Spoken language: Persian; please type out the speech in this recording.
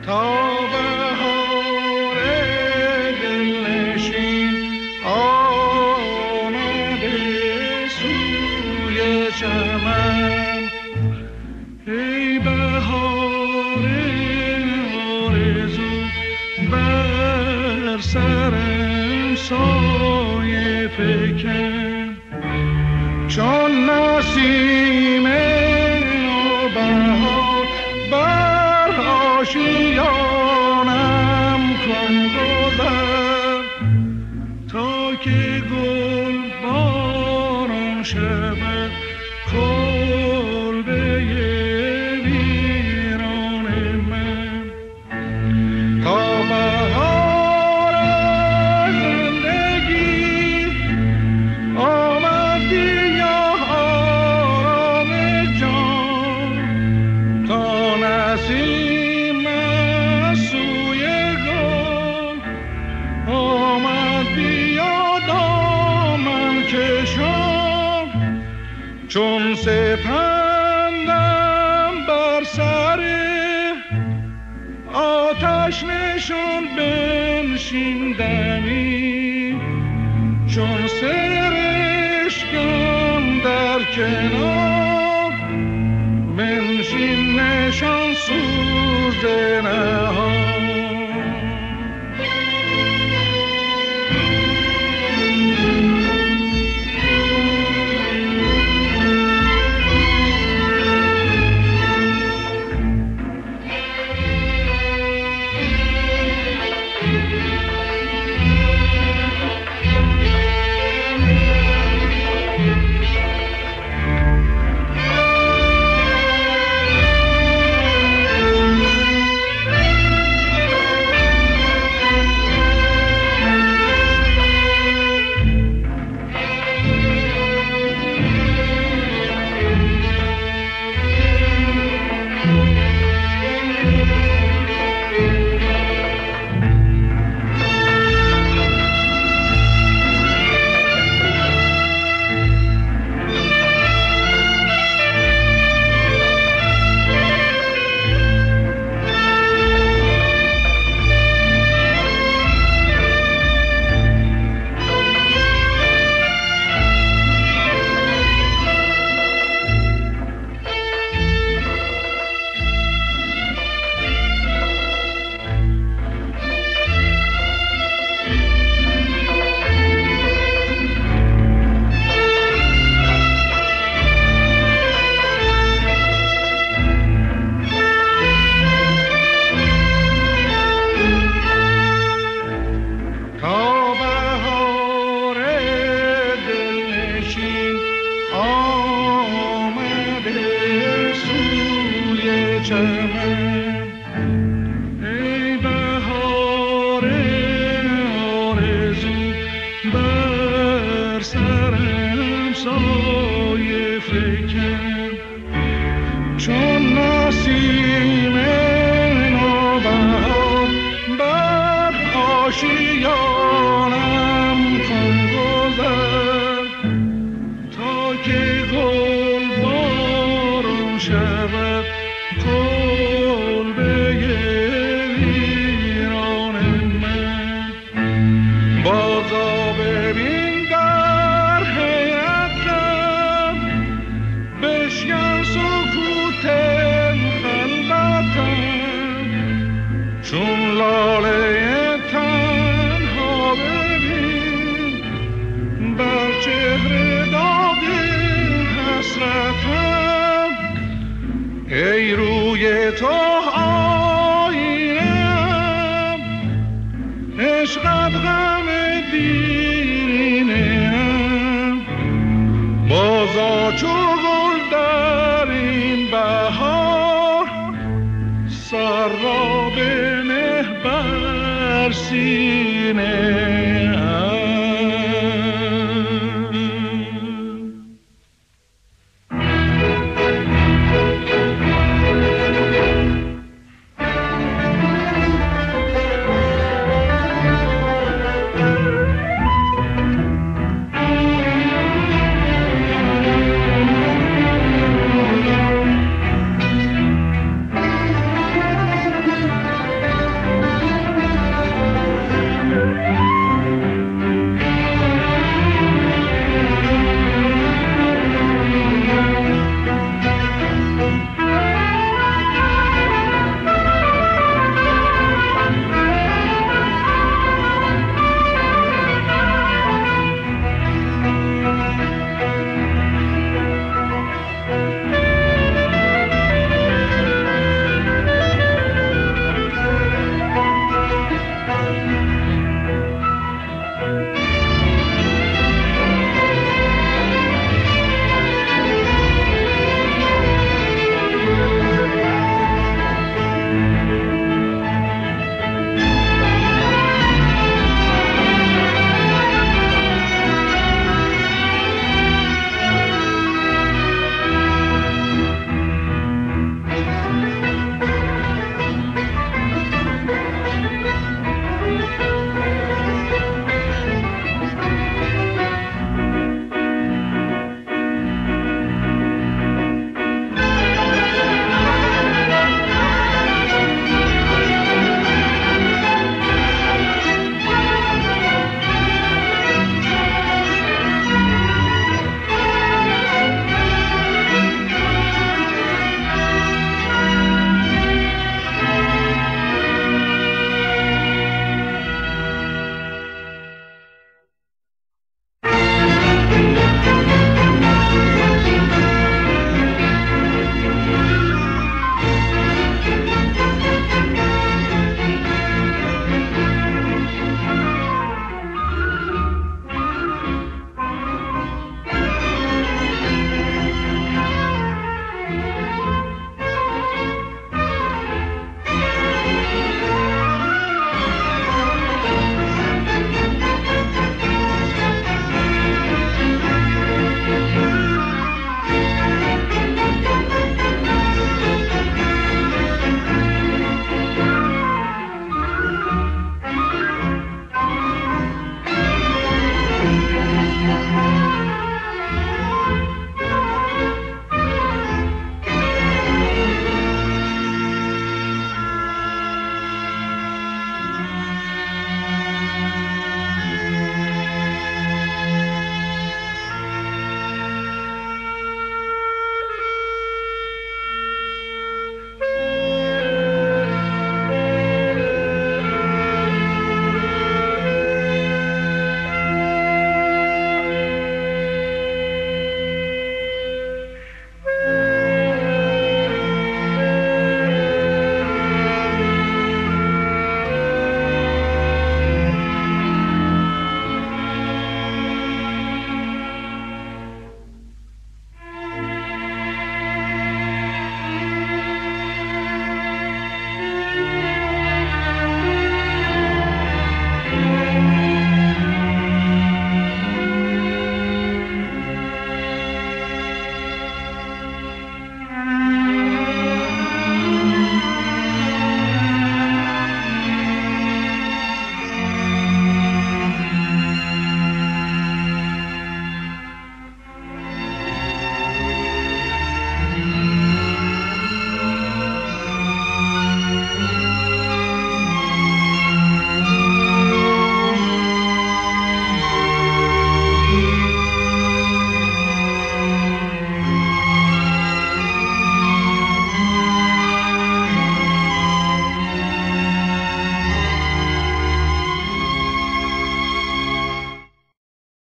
تا بهار دلنشین آمده سوی چمن. ای بهار آرزو بر سرم سایه فکن، چون نسیم نوبهار بر آشیانم کن گذر، تا که گل باران شود کلبه ویران من. تا بهار زندگی آمد بیا آرام جان، تا نسیم سوی گل آمد بیا دامن کشان، چون سپندم بر سر آتش نشان بنشیندنی، چون سرشکم در کنار بنشین نشان سوز نهان. ای بهار آرزو بر سرم سایه فکن، چون نسیم نوبهار بر آشیانم کن گذر، تا که گل باران شود کلبه ویران من. بازا ببین در حیرتم، بشکن سکوت خلوتم، چون لاله تنها ببین بر چهره داغ حسرتم. ای روی تو آینه‌ام، عشقت غم دیرینه‌ام، بازا چو گل در این بهار سر را بنه بر سینه.